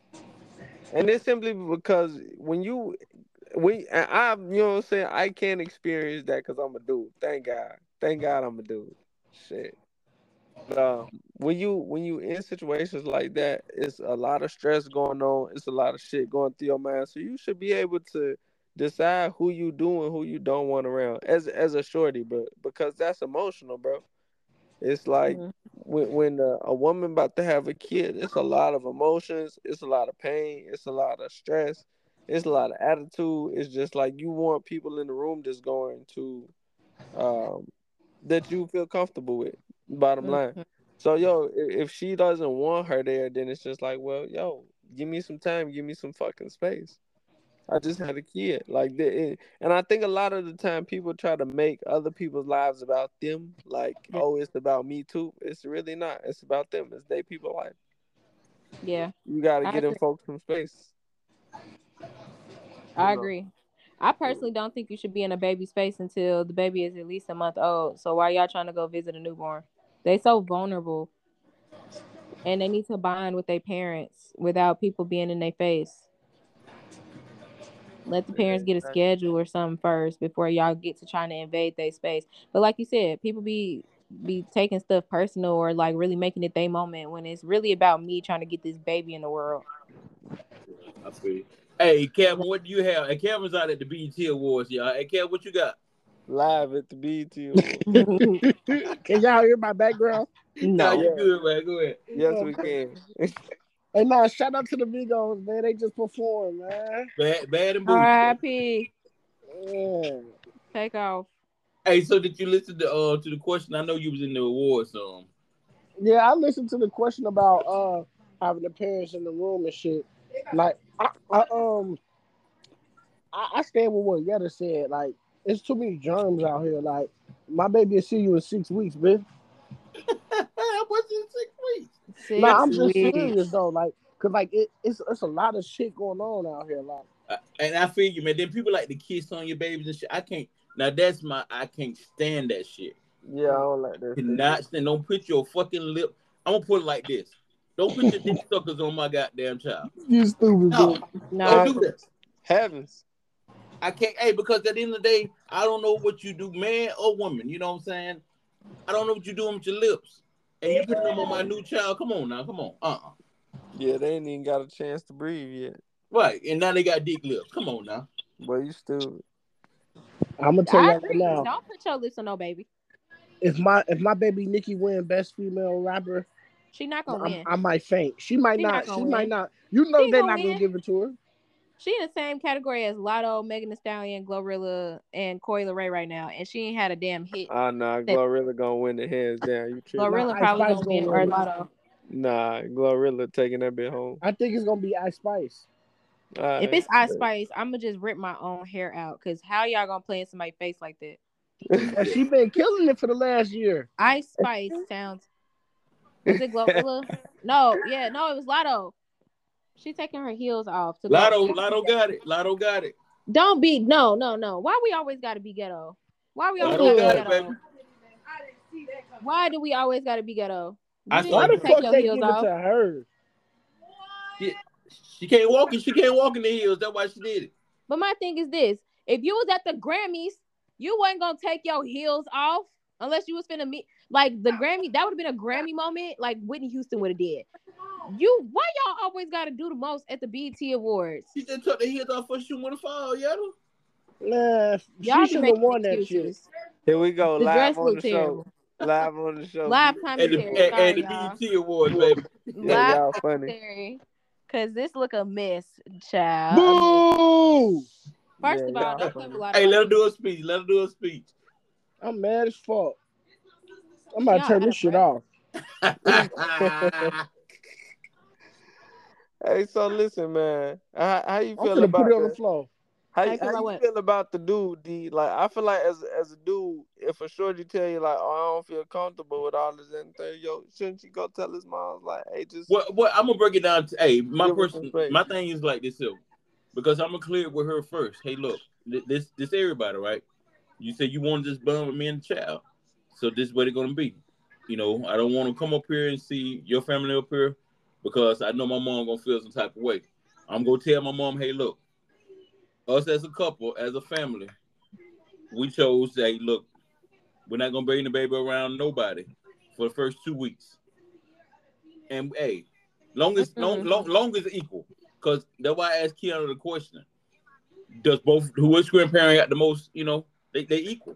and it's simply because when you, we, I, you know what I'm saying, I can't experience that because I'm a dude. Thank God, thank God I'm a dude. Shit. But um, when you when you in situations like that, it's a lot of stress going on. It's a lot of shit going through your mind. So you should be able to decide who you do and who you don't want around as as a shorty, bro. Because that's emotional, bro. It's like mm-hmm. when when uh, a woman about to have a kid, it's a lot of emotions. It's a lot of pain. It's a lot of stress. It's a lot of attitude. It's just like you want people in the room that's going to um that you feel comfortable with. Bottom line. Mm-hmm. So yo, if she doesn't want her there, then it's just like, well, yo, give me some time, give me some fucking space. I just had a kid, like, it, and I think a lot of the time people try to make other people's lives about them, like, yeah. oh, it's about me too. It's really not. It's about them. It's their people's life. Yeah, you got to get them folks some space. I you agree. Know. I personally don't think you should be in a baby's face until the baby is at least a month old. So why y'all trying to go visit a newborn? They so vulnerable, and they need to bond with their parents without people being in their face. Let the parents get a schedule or something first before y'all get to trying to invade their space. But like you said, people be be taking stuff personal or like really making it their moment when it's really about me trying to get this baby in the world. I feel. Hey, Kevin, what do you have? Hey, Kevin's out at the B E T Awards, y'all. Hey, Kevin, what you got? Live at the B E T Awards. Can y'all hear my background? No, you good, man. Go ahead. Yes, we can. Hey, no, shout out to the Migos, man. They just performed, man. Bad, bad and bougie. R I P Yeah. Take off. Hey, so did you listen to uh to the question? I know you was in the awards, so. Yeah, I listened to the question about uh having the parents in the room and shit. Like, I, I um, I, I stand with what Yetta said. Like, it's too many germs out here. Like, my baby will see you in six weeks, bitch. What's in six weeks? No, nah, I'm just serious though. Like, cause like it, it's it's a lot of shit going on out here. Like, uh, and I feel you, man. Then people like to kiss on your babies and shit. I can't. Now that's my. I can't stand that shit. Yeah, I don't like that. Cannot stand. Don't put your fucking lip. I'm gonna put it like this. Don't put your dick suckers on my goddamn child. You stupid. No, Bitch. No. don't do that. Heavens. I can't. Hey, because at the end of the day, I don't know what you do, man or woman. You know what I'm saying? I don't know what you're doing with your lips, and you putting them on my new child. Come on now, come on. Uh. Uh-uh. Yeah, they ain't even got a chance to breathe yet. Right, and now they got dick lips. Come on now. Boy, you stupid. I'm gonna tell I you right agree. now. Don't put your lips on no baby. If my if my baby Nicki win best female rapper, She not gonna I, win. I might faint. She might She not. not gonna She win. might not. You know She they're gonna not gonna win. give it to her. She in the same category as Lotto, Megan Thee Stallion, Glorilla, and Coi Leray right now, and she ain't had a damn hit. Ah, nah, Glorilla gonna win the hands down. You tripping? Glorilla Nah, probably Ice gonna Spice win gonna or win. Lotto. Nah, Glorilla taking that bit home. I think it's gonna be Ice Spice. All If right. it's Ice Spice, I'm gonna just rip my own hair out. Cause how y'all gonna play in somebody's face like that? But she been killing it for the last year. Ice Spice sounds. Was it Glorilla? No, yeah, no, it was Lotto. She taking her heels off to Lotto, go. Lotto got it. Lotto got it. Don't be no, no, no. Why we always gotta be ghetto? Why we always Lotto gotta got be it, ghetto? baby. Why do we always gotta be ghetto? You I didn't saw Why have the to take fuck your they heels give it off. to her? She, she can't walk it. She can't walk in the heels. That's why she did it. But my thing is this: if you was at the Grammys, you wasn't gonna take your heels off unless you was finna meet like the Grammy. That would have been a Grammy moment, like Whitney Houston would have did. You why y'all always gotta do the most at the B E T Awards? She just took the heels off for she want to fall, yeah. Nah, Y'all she be should have making won that shit. excuses. Here we go, The live dress on looked the terrible. show. Live on the show. Live At commentary. the, at, Sorry, at the y'all. B E T Awards, baby. Yeah, Live y'all funny. commentary. Cause this look a mess, child. A mess. Boo! First Yeah, of all, y'all don't funny. put a lot Hey, of let her do a speech. Let her do a speech. I'm mad as fuck. I'm about to Y'all turn out this of shit breath. off. Hey, so listen, man. How, how you I'm feel gonna about put it on the, the floor. How, How you- you feel how about you what? feel about the dude, D? Like, I feel like as as a dude, if a shorty tell you like, oh, I don't feel comfortable with all this and thing, yo, shouldn't you go tell his mom like, hey, just What? What? I'm gonna break it down to. Hey, my give her some person, space. my thing is like this, too, because I'm gonna clear it with her first. Hey, look, th- this this everybody, right? You said you want to just bond with me and the child, so this is what it's gonna be. You know, I don't want to come up here and see your family up here because I know my mom gonna feel some type of way. I'm gonna tell my mom, hey, look, us as a couple, as a family, we chose, hey, look, we're not gonna bring the baby around nobody for the first two weeks. And hey, long as long, long, long as equal, because that's why I asked Kiana the question: does both who which grandparent got the most? You know, they they equal.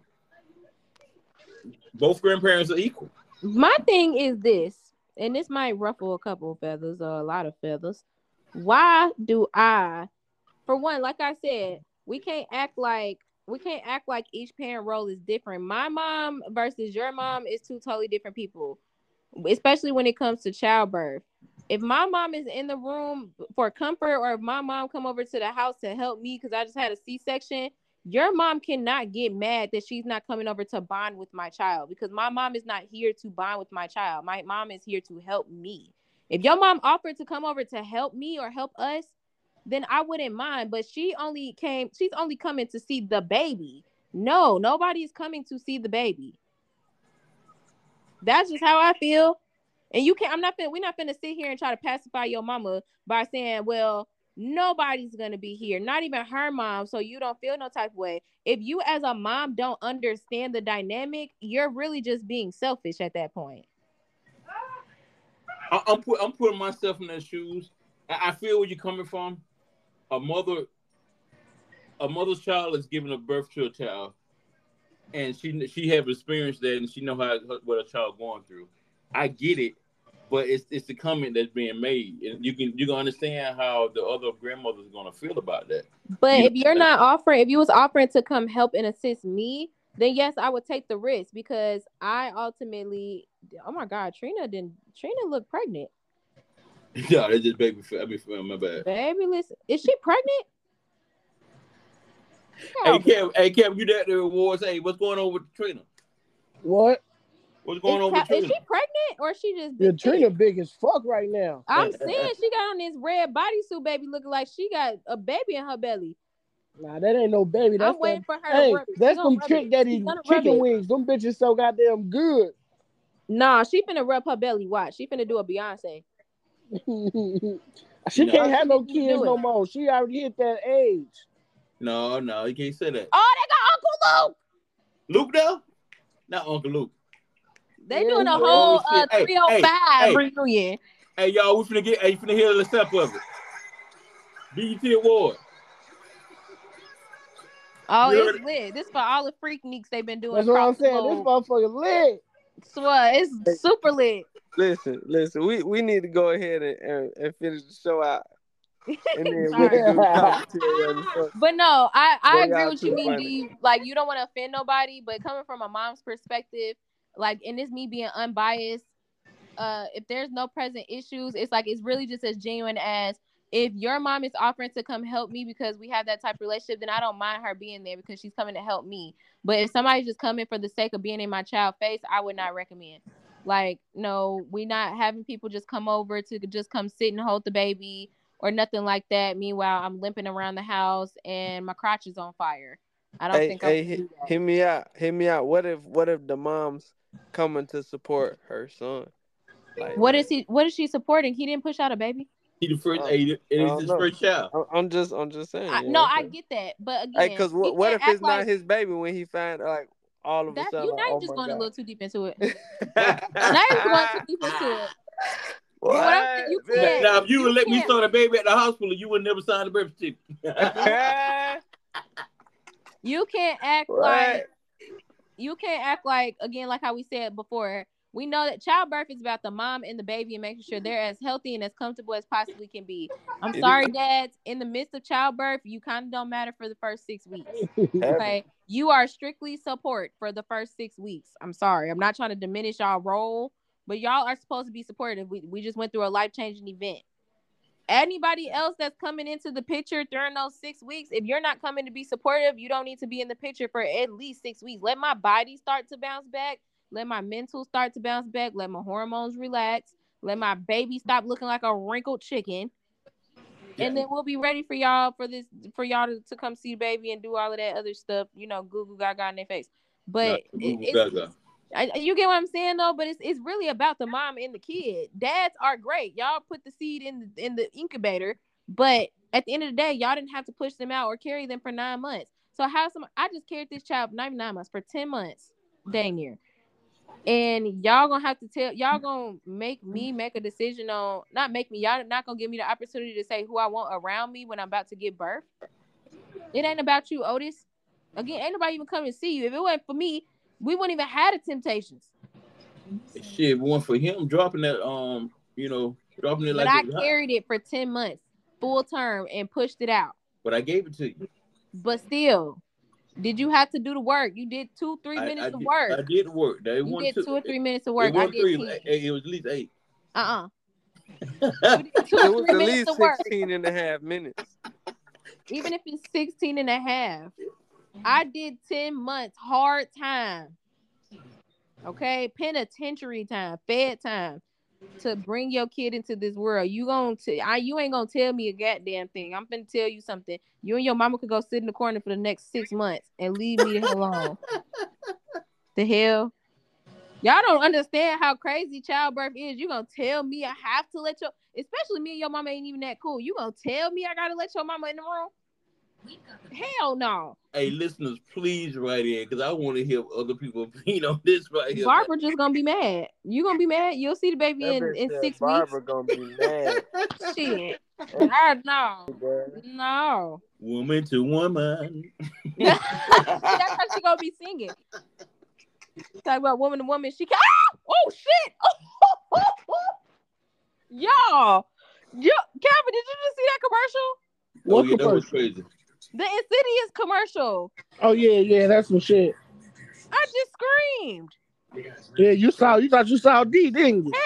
Both grandparents are equal. My thing is this, and this might ruffle a couple of feathers or a lot of feathers. Why do I, for one, like I said, we can't act like we can't act like each parent role is different. My mom versus your mom is two totally different people, especially when it comes to childbirth. If my mom is in the room for comfort, or if my mom come over to the house to help me because I just had a C-section, your mom cannot get mad that she's not coming over to bond with my child, because my mom is not here to bond with my child. My mom is here to help me. If your mom offered to come over to help me or help us, then I wouldn't mind. But she only came, she's only coming to see the baby. No, nobody's coming to see the baby. That's just how I feel. And you can't, I'm not finna, we're not finna sit here and try to pacify your mama by saying, well, nobody's gonna be here, not even her mom, so you don't feel no type of way. If you as a mom don't understand the dynamic, you're really just being selfish at that point. I, I'm put, I'm putting myself in their shoes. I, I feel where you're coming from. A mother, a mother's child is giving a birth to a child, and she she have experienced that, and she know how what a child going through. I get it, but it's it's the comment that's being made, and you can you can understand how the other grandmother's gonna feel about that. But You if you're not offering, if you was offering to come help and assist me, then yes, I would take the risk, because I ultimately, oh my God, Trina didn't, Trina looked pregnant. Yeah, that's just baby. I mean, my bad. Baby, listen, is she pregnant? Hey, Kev, hey, Kev, you at the awards? Hey, what's going on with Trina? What? What's going Is, on with is Trina? she pregnant, or is she just Yeah, big Trina thick? big as fuck right now. I'm saying she got on this red bodysuit, baby, looking like she got a baby in her belly. Nah, that ain't no baby. That's I'm waiting that, for her hey, to rub it. that's She them gonna Trick rub it. Daddy She's gonna rub chicken it. wings. Them bitches so goddamn good. Nah, she finna rub her belly. Watch. She finna do a Beyonce. She No. can't Oh, have she no didn't kids do no it. more. She already hit that age. No, no, you can't say that. Oh, they got Uncle Luke. Luke though? Not Uncle Luke. They Yeah, doing a he whole Oh, shit. uh Hey, three oh five hey, hey. reunion. Hey, y'all, we finna get. Hey, you finna hear the step of it. B E T Award. Oh, You it's heard it? lit. This for all the freakniks they've been doing That's what I'm across the saying. This globe. motherfucker lit. Swear, it's super lit. Listen, listen. We we need to go ahead and, and, and finish the show out, and then we Sorry. can do the commentary on the show. But no, I, I Boy, agree y'all with too you, mean funny. D. Like, you don't want to offend nobody, but coming from a mom's perspective, like, and this me being unbiased, uh, if there's no present issues, it's like, it's really just as genuine as if your mom is offering to come help me because we have that type of relationship, then I don't mind her being there because she's coming to help me. But if somebody's just coming for the sake of being in my child's face, I would not recommend. Like, no, we not having people just come over to just come sit and hold the baby or nothing like that. Meanwhile, I'm limping around the house and my crotch is on fire. I don't Hey, think I hey, would hit, do that. hit me out. Hit me out. What if what if the mom's coming to support her son? Like, What is he? What is she supporting? He didn't push out a baby. He the first. uh, Hey, it I is don't his know. first child. I'm- I'm just I'm just saying. I, You no, know what I'm I saying? get that, but Hey, again, cause he what what can't if it's act like not his baby when he find like all of a that. sudden You like, now oh you're just my going a God. little too deep into it. Now you're going too deep into it. But what I'm saying, you What? Now, can't. now, if you, You would let me can't. start a baby at the hospital, you would never sign the birth certificate. You can't act What? like. You can't act like, again, like how we said before. We know that childbirth is about the mom and the baby and making sure they're as healthy and as comfortable as possibly can be. I'm It sorry, is. dads. In the midst of childbirth, you kind of don't matter for the first six weeks. Heavy. Okay, you are strictly support for the first six weeks. I'm sorry. I'm not trying to diminish y'all role, but y'all are supposed to be supportive. We we just went through a life changing event. Anybody else that's coming into the picture during those six weeks, if you're not coming to be supportive, you don't need to be in the picture for at least six weeks. Let my body start to bounce back. Let my mental start to bounce back. Let my hormones relax. Let my baby stop looking like a wrinkled chicken. And then we'll be ready for y'all for this for y'all to, to come see the baby and do all of that other stuff, you know, goo goo gaga in their face. But Not it, Google it's Gaga. I, you get what I'm saying though, but it's it's really about the mom and the kid. Dads are great. Y'all put the seed in the, in the incubator, but at the end of the day, y'all didn't have to push them out or carry them for nine months. So how some I just carried this child for nine months for ten months, dang near. And y'all gonna have to tell y'all gonna make me make a decision on not make me y'all not gonna give me the opportunity to say who I want around me when I'm about to give birth. It ain't about you, Otis. Again, ain't nobody even come and see you. If it wasn't for me, we wouldn't even have the Temptations. Shit, one for him dropping that, um, you know, dropping it But like I it was hot. carried it for ten months, full term, and pushed it out. But I gave it to you. But still, did you have to do the work? You did two, three I, minutes I of did, work. I did work. They You one did two. two or three It, minutes of it work. I wasn't did three. ten. It, it was at least eight. Uh-uh. You did two It or was three at minutes least of work. sixteen and a half minutes. Even if it's sixteen and a half. I did ten months hard time. Okay? Penitentiary time, fed time to bring your kid into this world. You gonna t- I you ain't gonna tell me a goddamn thing. I'm gonna tell you something. You and your mama could go sit in the corner for the next six months and leave me the hell alone. The hell? Y'all don't understand how crazy childbirth is. You gonna tell me I have to let your, especially me and your mama ain't even that cool. You gonna tell me I gotta let your mama in the room? Hell no. Hey, listeners, please write in because I want to hear other people opinion on this right here. Barbara just gonna be mad. You gonna be mad? You'll see the baby That in, bitch in said six Barbara weeks. gonna be mad. Shit. I no. No. Woman to woman. See, that's how she gonna be singing. Talk about woman to woman. She can. Ah! Oh shit! Y'all, yo, Calvin, did you just see that commercial? Oh What yeah, that was commercial? crazy. The Insidious commercial. Oh yeah, yeah, that's some shit. I just screamed. Yeah, you saw, you thought you saw D, didn't you?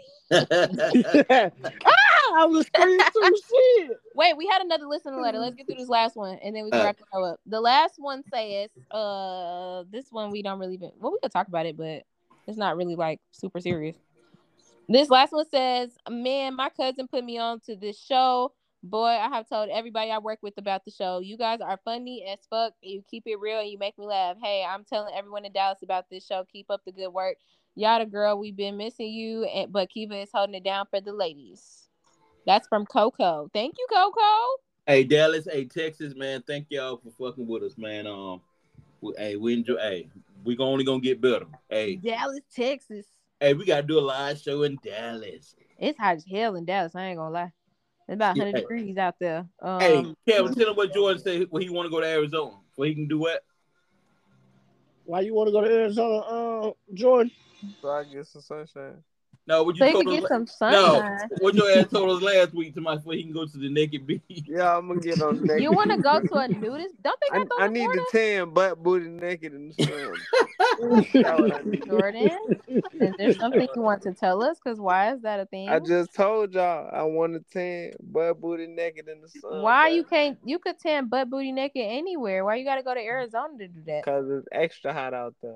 ah, I was screaming some shit. Wait, we had another listener letter. Let's get through this last one, and then we can All wrap the show up. The last one says, uh, this one we don't really, been, well, we could talk about it, but it's not really like super serious. This last one says, man, my cousin put me on to this show. Boy, I have told everybody I work with about the show. You guys are funny as fuck. You keep it real and you make me laugh. Hey, I'm telling everyone in Dallas about this show. Keep up the good work. Y'all the girl. We've been missing you, and, but Kiva is holding it down for the ladies. That's from Coco. Thank you, Coco. Hey, Dallas. Hey, Texas, man. Thank y'all for fucking with us, man. Um, we, hey, we enjoy. Hey, we only gonna get better. Hey, Dallas, Texas. Hey, we gotta do a live show in Dallas. It's hot as hell in Dallas. I ain't gonna lie. It's about one hundred Yeah. degrees out there. Um, Hey, Kevin, tell him what Jordan said when he want to go to Arizona. Where he can do what? Why you want to go to Arizona, uh, Jordan? So I get some sunshine. No, what you so you told can us? get some No, sunshine. what your ass told us last week to my before he can go to the naked beach. Yeah, I'm gonna get on naked. You want to go to a nudist? Don't they I, got those I in need Florida? to tan butt booty naked in the sun. That's what I need. Jordan, is there something you want to tell us? Because why is that a thing? I just told y'all I want to tan butt booty naked in the sun. Why you can't? You could tan butt booty naked anywhere. Why you got to go to Arizona to do that? Because it's extra hot out there.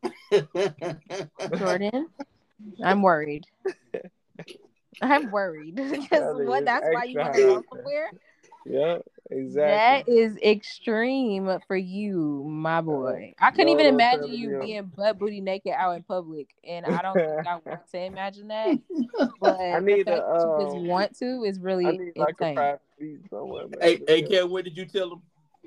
Jordan, I'm worried. I'm worried because what? That's why you want to go somewhere. Yeah, exactly. That is extreme for you, my boy. I couldn't No, even don't imagine tell me, you yo. being butt booty naked out in public, and I don't think I want to imagine that. But I the need fact a, that you just um, want to is I really need like a insane. private beach somewhere, man. hey, hey, Kev, what did you tell him?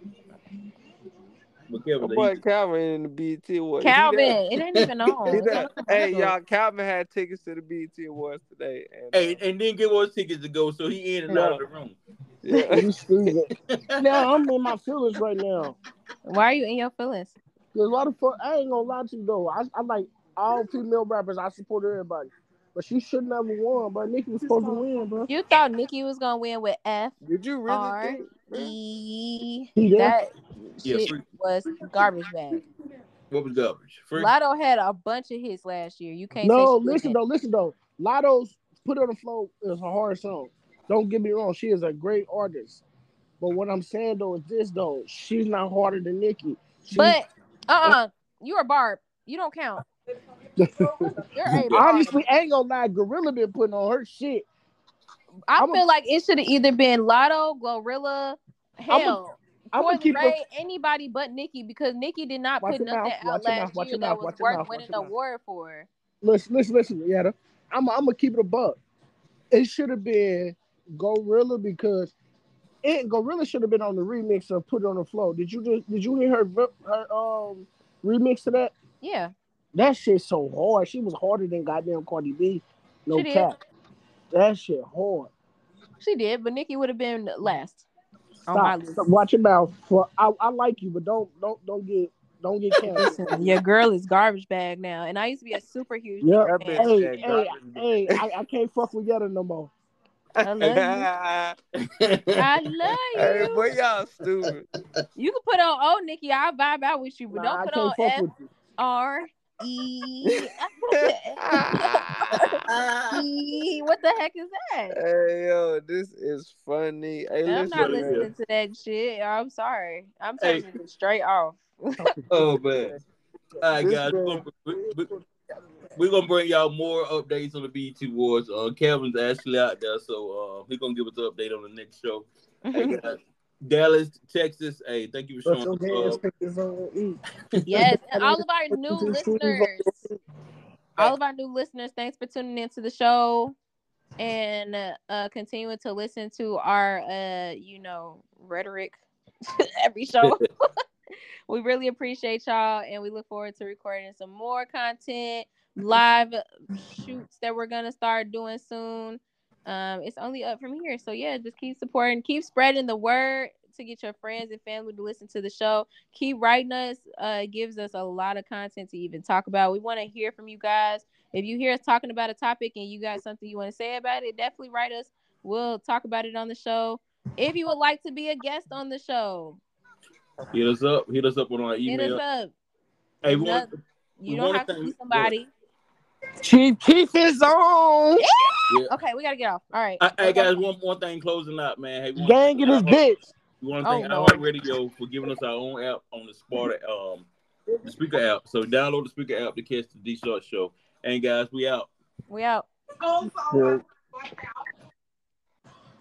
But My Kevin, boy he, Calvin in the B E T Awards. He Calvin, there. it ain't even on. He It's there. on the Hey, commercial. y'all, Calvin had tickets to the B E T Awards today. And, hey, uh, and didn't give us tickets to go, so he in and out of the room. yeah. You stupid. Now I'm in my feelings right now. Why are you in your feelings? Cause why the fuck? I ain't gonna lie to you though. I, I like all female rappers. I support everybody, but she shouldn't have won. But Nicki was supposed to win, bro. You thought Nicki was gonna win with F Did you really R think? man? E. He did. That Yeah, shit free. was garbage bag. What was garbage? Free? Lotto had a bunch of hits last year. You can't No, say she listen didn't. though, listen though. Lotto's Put on the Floor is a hard song. Don't get me wrong, she is a great artist. But what I'm saying though is this though, she's not harder than Nicki. She, But uh-uh, you're a Barb. You don't count. You're a Barb. honestly, I ain't gonna lie, Gorilla been putting on her shit. I I'm feel a- like it should have either been Lotto, Glorilla, hell, I'm Coy gonna keep Ray, anybody but Nicki, because Nicki did not Watch put your nothing mouth, out watch your last mouth, watch year your that mouth, was watch your worth mouth, winning watch your an mouth. award for. Listen, listen, listen, Yetta. I'm, I'm gonna keep it a buck. It should have been Gorilla because it Gorilla should have been on the remix of Put It on the Floor. Did you just did you hear her her um remix to that? Yeah, That shit so hard. She was harder than goddamn Cardi B. No She did. cap. That shit hard. she did, but Nicki would have been last on Stop. my list. Stop. Watch your mouth. For I, I like you, but don't don't don't get don't get canceled. Listen, your girl is garbage bag now, and I used to be a super huge Yeah. That Nicki bitch fan. Hey, said hey, garbage. hey, I, I can't fuck with Yetta no more. I love you. I love Hey, you. boy, y'all stupid. You can put on old Nicki. I'll vibe out with you, but Nah, don't I put can't on fuck F with you. R E E. What the heck is that? Hey, yo, this is funny. Hey, I'm listen, not What is listening it? to that shit. I'm sorry. I'm Hey. turning it straight off. Oh man! All right, This guys, we're man- gonna, we, we, we're gonna bring y'all more updates on the B E T Awards. Uh, Kevin's actually out there, so uh, he's gonna give us an update on the next show. Hey guys, Dallas, Texas. Hey, thank you for But showing your us. hands Uh, take his own eat. Yes, and all of our new listeners, all of our new listeners, thanks for tuning into the show and uh, uh continuing to listen to our uh you know rhetoric every show. We really appreciate y'all, and we look forward to recording some more content, live shoots that we're gonna start doing soon. Um, it's only up from here, so yeah, just keep supporting, keep spreading the word to get your friends and family to listen to the show. Keep writing us; uh, it gives us a lot of content to even talk about. We want to hear from you guys. If you hear us talking about a topic and you got something you want to say about it, definitely write us. We'll talk about it on the show. If you would like to be a guest on the show, hit us up. Hit us up on our hit email. us up. Hey, we Another- want, you we don't wanna have to thank- be somebody. Chief Keef is on. Yeah. Okay, we gotta get off. All right. Uh, hey guys, one one thing closing out, man. Hey, we wanna Gang thank in his iHeart- bitch. We want to Oh, thank no. iHeartRadio for giving us our own app on the Sparta, um, the Speaker app. So download the Speaker app to catch the D Short Show. And guys, we out. We out. Yeah.